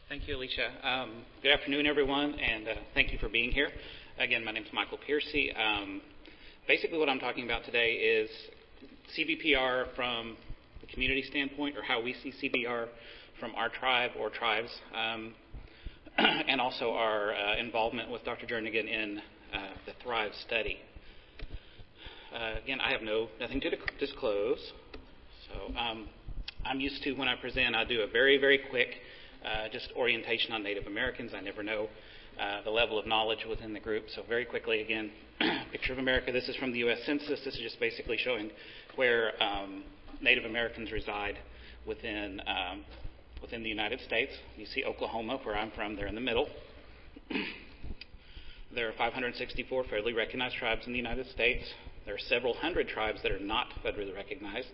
Thank you, Alicia. Good afternoon, everyone, and thank you for being here. Again, my name is Michael Piercy. Basically, what I'm talking about today is CBPR from the community standpoint, or how we see CBR from our tribe or tribes, and also our involvement with Dr. Jernigan in the Thrive study. Again, I have nothing to disclose, so I'm used to, when I present, I do a very, very quick just orientation on Native Americans. I never know the level of knowledge within the group. So very quickly, again, picture of America. This is from the U.S. Census. This is just basically showing where Native Americans reside within the United States. You see Oklahoma, where I'm from. They're in the middle. There are 564 federally recognized tribes in the United States. There are several hundred tribes that are not federally recognized.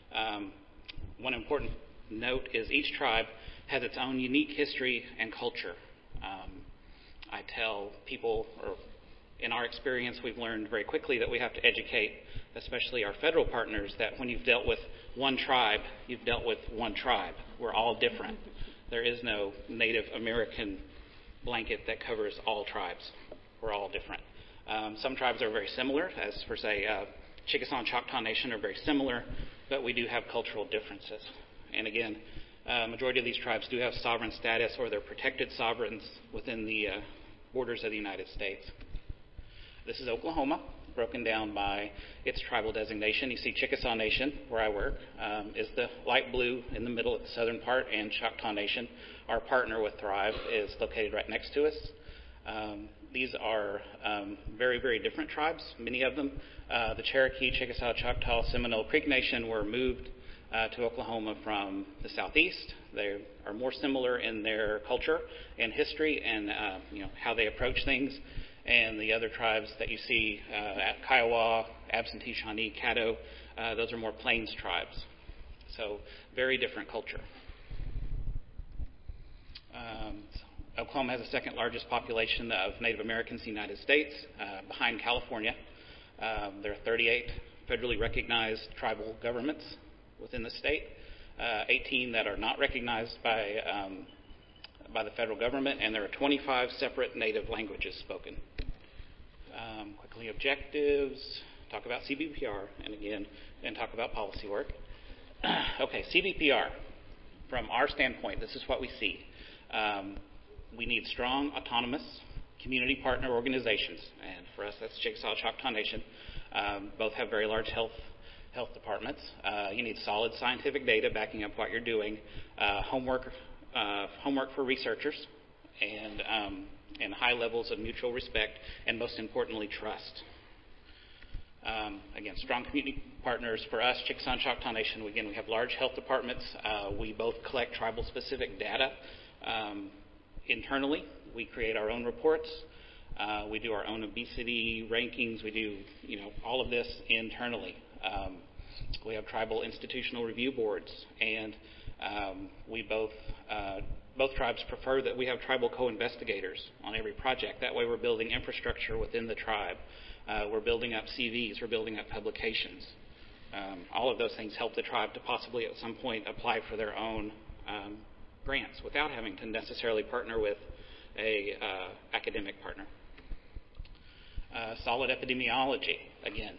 One important note is each tribe has its own unique history and culture. I tell people, or in our experience, we've learned very quickly that we have to educate, especially our federal partners, that when you've dealt with one tribe, you've dealt with one tribe. We're all different. There is no Native American blanket that covers all tribes. We're all different. Some tribes are very similar, as for, say, Chickasaw and Choctaw Nation are very similar, but we do have cultural differences. And again, majority of these tribes do have sovereign status, or they're protected sovereigns within the borders of the United States. This is Oklahoma, broken down by its tribal designation. You see Chickasaw Nation, where I work, is the light blue in the middle at the southern part, and Choctaw Nation, our partner with Thrive, is located right next to us. These are very, very different tribes, many of them. The Cherokee, Chickasaw, Choctaw, Seminole Creek Nation were moved to Oklahoma from the southeast. They are more similar in their culture and history and how they approach things. And the other tribes that you see at Kiowa, Absentee Shawnee, Caddo, those are more plains tribes. So very different culture. Oklahoma has the second largest population of Native Americans in the United States, behind California. There are 38 federally recognized tribal governments within the state, 18 that are not recognized by the federal government, and there are 25 separate native languages spoken. Quickly, objectives, talk about CBPR, and talk about policy work. Okay, CBPR, from our standpoint, this is what we see. We need strong, autonomous community partner organizations, and for us, that's Chickasaw, Choctaw Nation. Both have very large health departments. You need solid scientific data backing up what you're doing, homework for researchers, and high levels of mutual respect, and most importantly, trust. Again, strong community partners for us, Chickasaw and Choctaw Nation. We have large health departments. We both collect tribal-specific data internally. We create our own reports. We do our own obesity rankings. We do, all of this internally. We have tribal institutional review boards, and we both tribes prefer that we have tribal co-investigators on every project. That way we're building infrastructure within the tribe. We're building up CVs. We're building up publications. All of those things help the tribe to possibly at some point apply for their own grants without having to necessarily partner with a academic partner. Solid epidemiology. Again,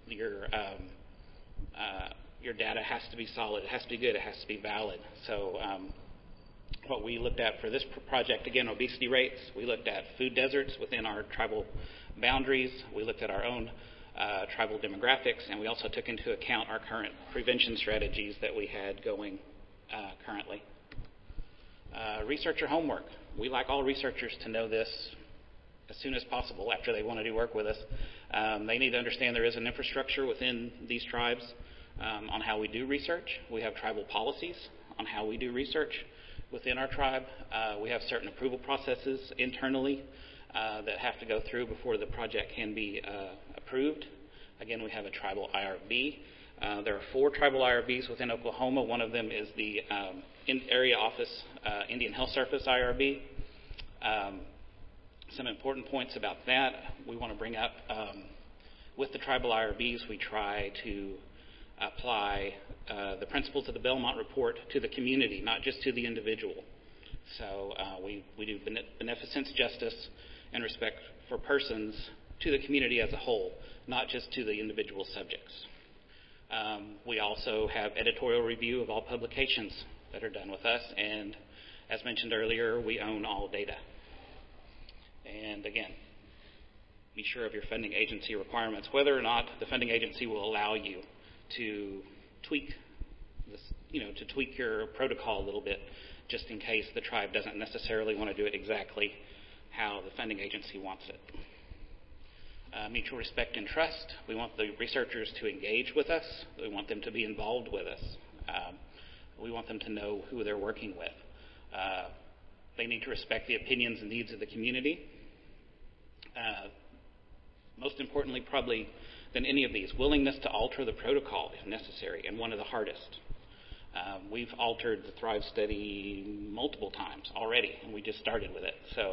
your data has to be solid. It has to be good. It has to be valid. So what we looked at for this project, again, obesity rates. We looked at food deserts within our tribal boundaries. We looked at our own tribal demographics, and we also took into account our current prevention strategies that we had going currently. Researcher homework. We like all researchers to know this as soon as possible after they want to do work with us. They need to understand there is an infrastructure within these tribes on how we do research. We have tribal policies on how we do research within our tribe. We have certain approval processes internally that have to go through before the project can be approved. Again, we have a tribal IRB. There are 4 tribal IRBs within Oklahoma. One of them is the Area Office Indian Health Service IRB. Some important points about that we want to bring up. With the tribal IRBs, we try to apply the principles of the Belmont Report to the community, not just to the individual. So we do beneficence, justice, and respect for persons to the community as a whole, not just to the individual subjects. We also have editorial review of all publications that are done with us, and as mentioned earlier, we own all data. And again, be sure of your funding agency requirements, whether or not the funding agency will allow you to tweak this, to tweak your protocol a little bit, just in case the tribe doesn't necessarily want to do it exactly how the funding agency wants it. Mutual respect and trust. We want the researchers to engage with us. We want them to be involved with us. We want them to know who they're working with. They need to respect the opinions and needs of the community. Most importantly, probably than any of these, willingness to alter the protocol if necessary, and one of the hardest. We've altered the Thrive study multiple times already, and we just started with it.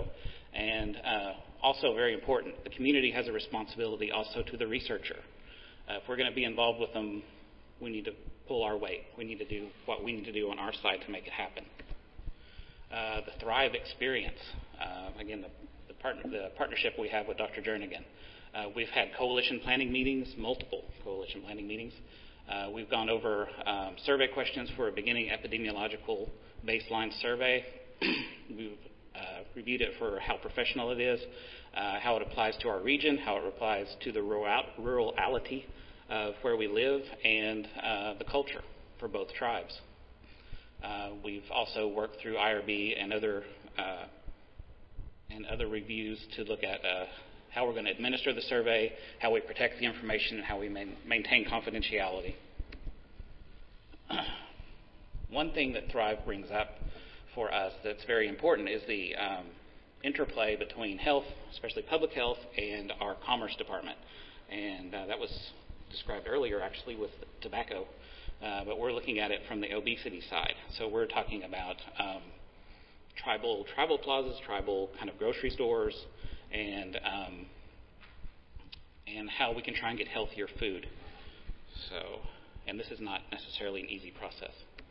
Also very important, the community has a responsibility also to the researcher. If we're going to be involved with them, we need to pull our weight. We need to do what we need to do on our side to make it happen. The Thrive experience, again, the partnership we have with Dr. Jernigan. We've had coalition planning meetings, multiple coalition planning meetings. We've gone over survey questions for a beginning epidemiological baseline survey. We've reviewed it for how professional it is, how it applies to our region, how it applies to the rurality of where we live, and the culture for both tribes. We've also worked through IRB and other reviews to look at how we're going to administer the survey, how we protect the information, and how we maintain confidentiality. One thing that Thrive brings up for us that's very important is the interplay between health, especially public health, and our Commerce Department. And that was described earlier, actually, with tobacco. But we're looking at it from the obesity side. So we're talking about tribal plazas, tribal kind of grocery stores, and how we can try and get healthier food. And this is not necessarily an easy process.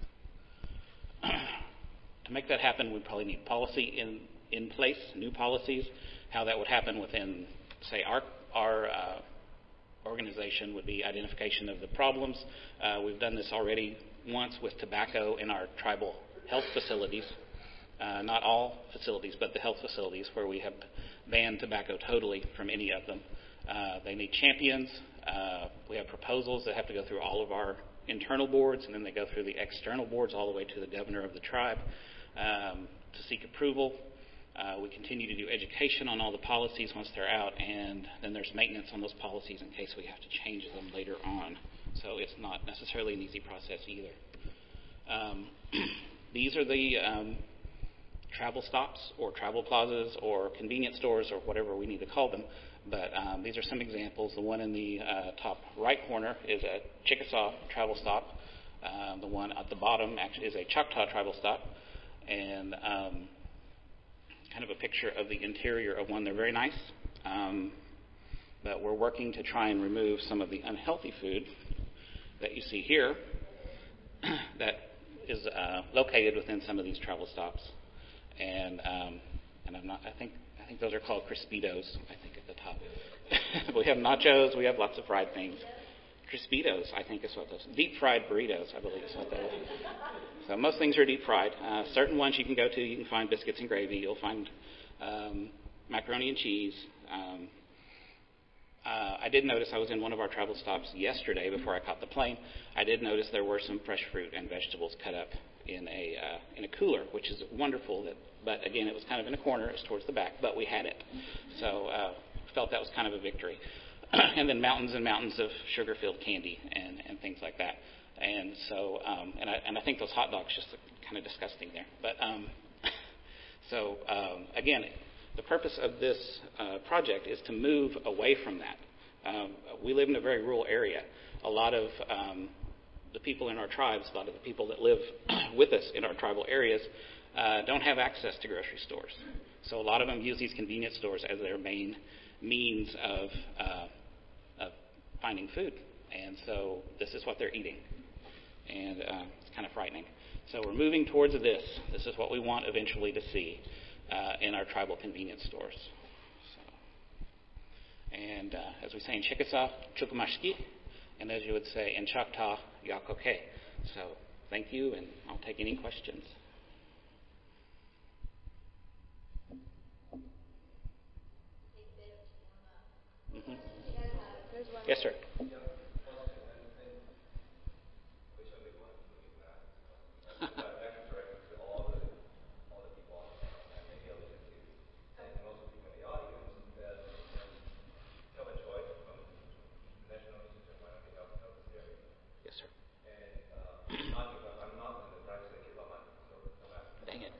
To make that happen, we probably need policy in place, new policies. How that would happen within, say, our organization would be identification of the problems. We've done this already once with tobacco in our tribal health facilities. Not all facilities, but the health facilities where we have banned tobacco totally from any of them. They need champions. We have proposals that have to go through all of our internal boards, and then they go through the external boards all the way to the governor of the tribe to seek approval. We continue to do education on all the policies once they're out, and then there's maintenance on those policies in case we have to change them later on. So it's not necessarily an easy process either. These are the travel stops or travel plazas or convenience stores or whatever we need to call them. But these are some examples. The one in the top right corner is a Chickasaw travel stop. The one at the bottom actually is a Choctaw travel stop. And kind of a picture of the interior of one. They're very nice. But we're working to try and remove some of the unhealthy food that you see here that is located within some of these travel stops. And I think those are called Crispitos, I think, at the top. We have nachos. We have lots of fried things. Crispitos, I think, is what those. Deep fried burritos, I believe, is what that is. So most things are deep fried. Certain ones you can go to, you can find biscuits and gravy. You'll find macaroni and cheese. I did notice, I was in one of our travel stops yesterday before I caught the plane. I did notice there were some fresh fruit and vegetables cut up in a cooler, which is wonderful. But again, it was kind of in a corner. It was towards the back, but we had it. So felt that was kind of a victory. And then mountains and mountains of sugar-filled candy and things like that. And so, and I think those hot dogs just look kind of disgusting there. But again, the purpose of this project is to move away from that. We live in a very rural area. A lot of the people in our tribes, a lot of the people that live with us in our tribal areas don't have access to grocery stores. So a lot of them use these convenience stores as their main means of finding food. And so this is what they're eating. And it's kind of frightening. So we're moving towards this. This is what we want eventually to see in our tribal convenience stores. So, and as we say in Chickasaw, Chukamashki, and as you would say in Choctaw, Yakoke. So thank you, and I'll take any questions. Mm-hmm. Yes, sir. Yes, sir. Dang it.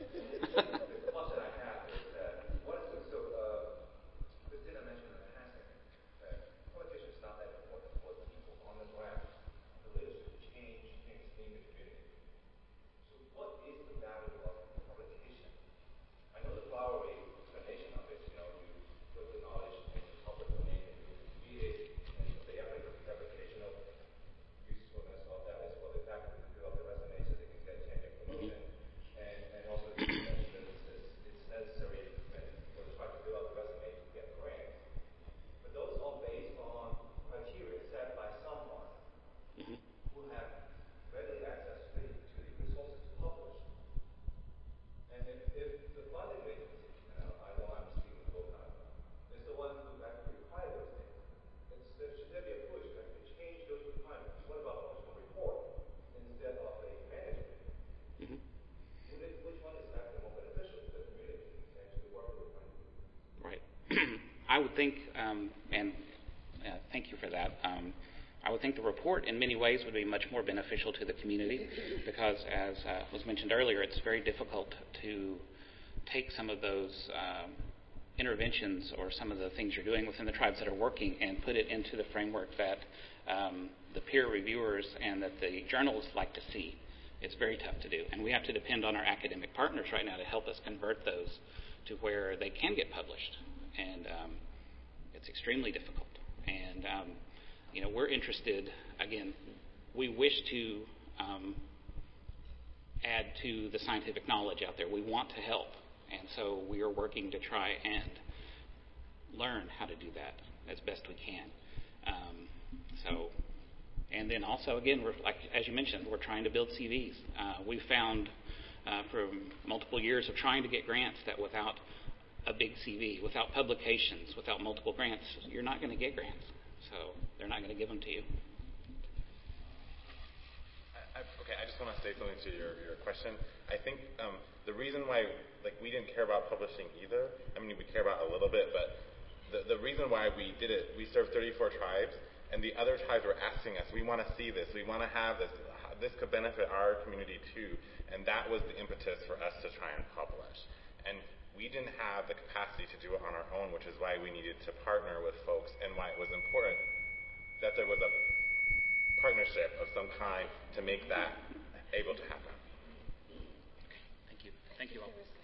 Right. I would think, and thank you for that. I would think the report in many ways would be much more beneficial to the community because, as was mentioned earlier, it's very difficult to take some of those interventions or some of the things you're doing within the tribes that are working and put it into the framework that the peer reviewers and that the journals like to see. It's very tough to do. And we have to depend on our academic partners right now to help us convert those to where they can get published. And it's extremely difficult. And, we're interested, again, we wish to add to the scientific knowledge out there. We want to help. And so we are working to try and learn how to do that as best we can. And then also, again, we're, like as you mentioned, we're trying to build CVs. We found for multiple years of trying to get grants that without a big CV, without publications, without multiple grants, you're not going to get grants. So they're not going to give them to you. Okay, I just want to say something to your question. I think the reason why we didn't care about publishing either, I mean, we care about a little bit, but the reason why we did it, we served 34 tribes, and the other tribes were asking us, we want to see this, we want to have this, this could benefit our community too, and that was the impetus for us to try and publish. And we didn't have the capacity to do it on our own, which is why we needed to partner with folks and why it was important that there was a partnership of some kind to make that able to happen. Thank you. Thank you all.